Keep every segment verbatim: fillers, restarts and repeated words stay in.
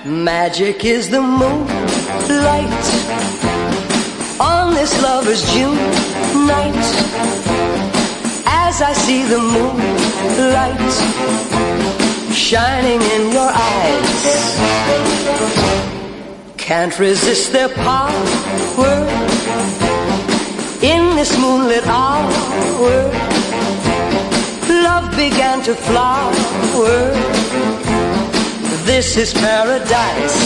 Magic is the moonlight on this lover's June night. As I see the moonlight shining in your eyes, can't resist their power in this moonlit hour. Love began to flower. This is paradise,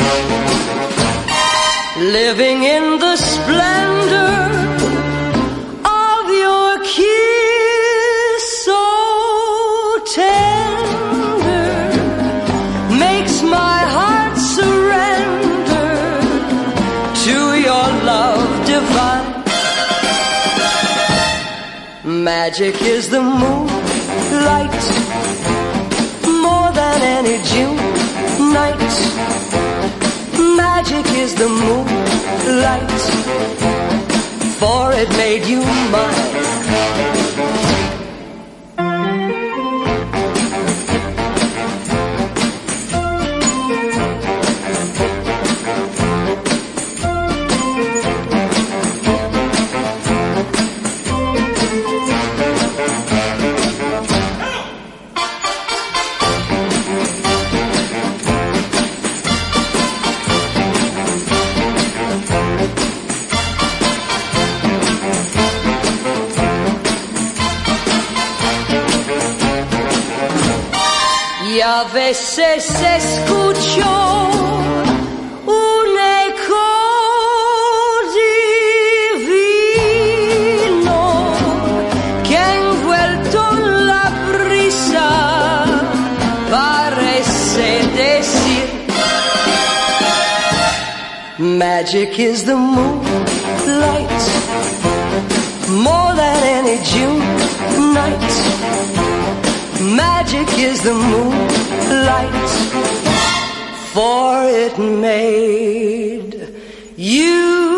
living in the splendor of your kiss, so tender, makes my heart surrender to your love divine. Magic is the moonlight, more than any June night. Magic is the moonlight, for it made you mine. Y a veces escucho un eco divino que envuelto en la brisa parece decir: Magic is the moonlight, more than any June night. Magic is the moonlight, for it made you